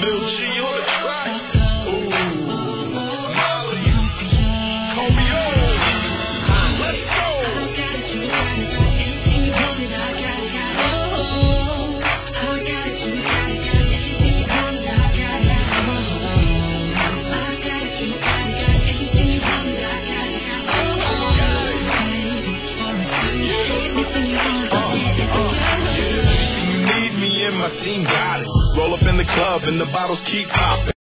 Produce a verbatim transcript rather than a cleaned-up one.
Lil G on the track. Ooh, Molly, Comeo. Let's go. My team got it. Roll up in the club and the bottles keep popping.